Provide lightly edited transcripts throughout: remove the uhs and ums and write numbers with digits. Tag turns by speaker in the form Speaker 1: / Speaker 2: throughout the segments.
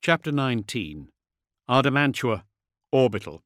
Speaker 1: Chapter 19. Ardemantua, Orbital.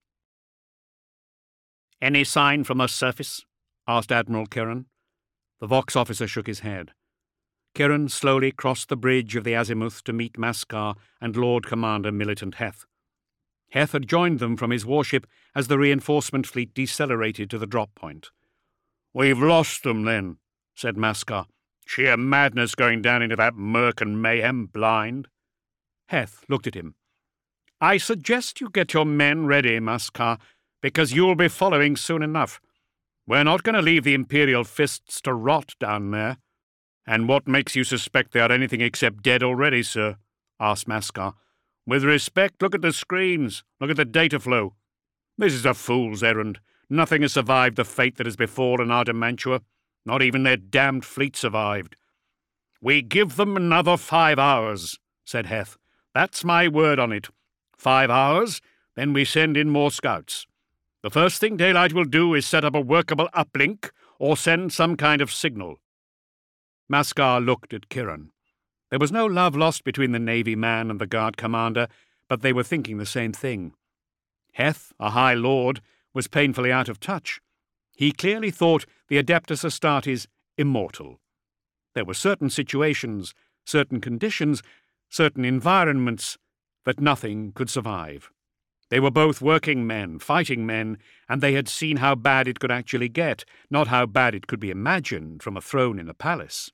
Speaker 1: "Any sign from the surface?" asked Admiral Kiran. The Vox officer shook his head. Kiran slowly crossed the bridge of the azimuth to meet Maskar and Lord Commander Militant Heth. Heth had joined them from his warship as the reinforcement fleet decelerated to the drop point. "We've lost them, then," said Maskar. "Sheer madness going down into that murk and mayhem blind." Heth looked at him. "I suggest you get your men ready, Maskar, because you'll be following soon enough. We're not going to leave the Imperial fists to rot down there." "And what makes you suspect they are anything except dead already, sir?" asked Maskar. "With respect, look at the screens. Look at the data flow. This is a fool's errand. Nothing has survived the fate that has befallen Ardemantua. Not even their damned fleet survived." "We give them another 5 hours," said Heth. "That's my word on it. 5 hours, then we send in more scouts. The first thing Daylight will do is set up a workable uplink or send some kind of signal." Maskar looked at Kiran. There was no love lost between the Navy man and the Guard commander, but they were thinking the same thing. Heth, a High Lord, was painfully out of touch. He clearly thought the Adeptus Astartes immortal. There were certain situations, certain conditions, certain environments that nothing could survive. They were both working men, fighting men, and they had seen how bad it could actually get, not how bad it could be imagined from a throne in a palace.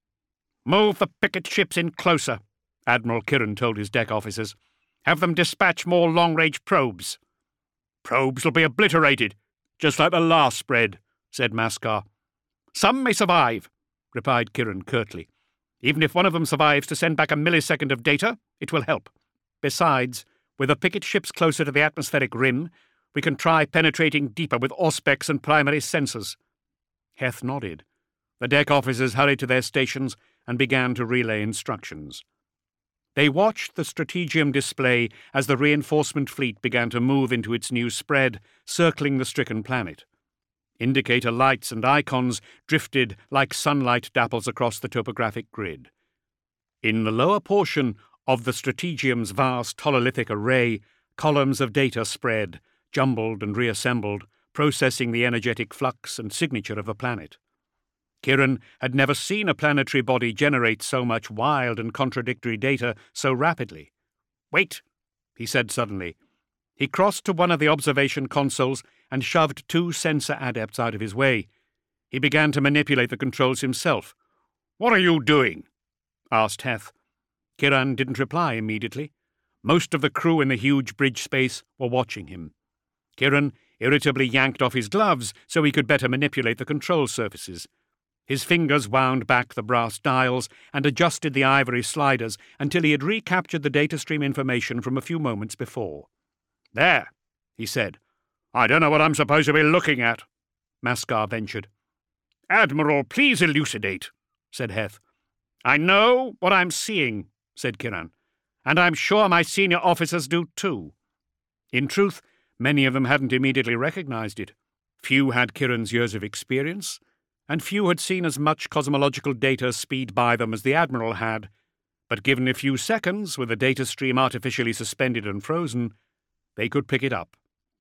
Speaker 1: "Move the picket ships in closer," Admiral Kiran told his deck officers. "Have them dispatch more long-range probes." "Probes will be obliterated, just like the last spread," said Maskar. "Some may survive," replied Kiran curtly. "Even if one of them survives to send back a millisecond of data, it will help. Besides, with the picket ships closer to the atmospheric rim, we can try penetrating deeper with Auspex and primary sensors." Heth nodded. The deck officers hurried to their stations and began to relay instructions. They watched the strategium display as the reinforcement fleet began to move into its new spread, circling the stricken planet. Indicator lights and icons drifted like sunlight dapples across the topographic grid. In the lower portion of the strategium's vast hololithic array, columns of data spread, jumbled and reassembled, processing the energetic flux and signature of the planet. Kiran had never seen a planetary body generate so much wild and contradictory data so rapidly. "Wait," he said suddenly. He crossed to one of the observation consoles and shoved 2 sensor adepts out of his way. He began to manipulate the controls himself. "What are you doing?" asked Heth. Kiran didn't reply immediately. Most of the crew in the huge bridge space were watching him. Kiran irritably yanked off his gloves so he could better manipulate the control surfaces. His fingers wound back the brass dials and adjusted the ivory sliders until he had recaptured the data stream information from a few moments before. "There," he said. "I don't know what I'm supposed to be looking at," Maskar ventured. "Admiral, please elucidate," said Heth. "I know what I'm seeing," said Kiran, "and I'm sure my senior officers do too." In truth, many of them hadn't immediately recognized it. Few had Kiran's years of experience, and few had seen as much cosmological data speed by them as the Admiral had, but given a few seconds, with the data stream artificially suspended and frozen, they could pick it up.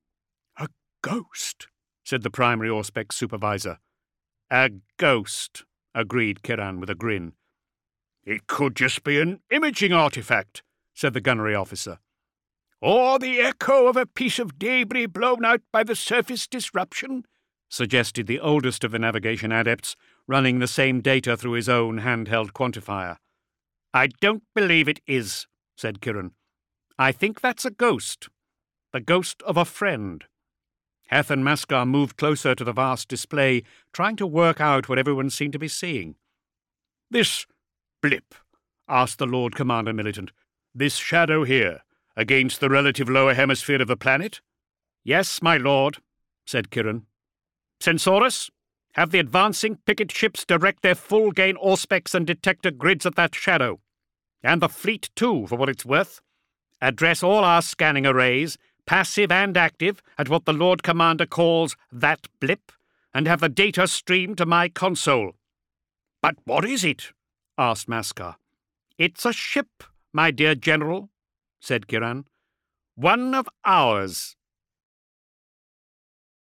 Speaker 1: "A ghost," said the primary Auspex supervisor. "A ghost," agreed Kiran with a grin. "It could just be an imaging artifact," said the gunnery officer. "Or the echo of a piece of debris blown out by the surface disruption," suggested the oldest of the navigation adepts, running the same data through his own handheld quantifier. "I don't believe it is," said Kiran. "I think that's a ghost. The ghost of a friend." Heth and Maskar moved closer to the vast display, trying to work out what everyone seemed to be seeing. "This blip?" asked the Lord Commander Militant. "This shadow here, against the relative lower hemisphere of the planet?" "Yes, my lord," said Kiran. "Censorus, have the advancing picket ships direct their full-gain Auspex and detector grids at that shadow. And the fleet, too, for what it's worth. Address all our scanning arrays, passive and active, at what the Lord Commander calls that blip, and have the data stream to my console." "But what is it?" asked Maskar. "It's a ship, my dear General," said Kiran. "One of ours."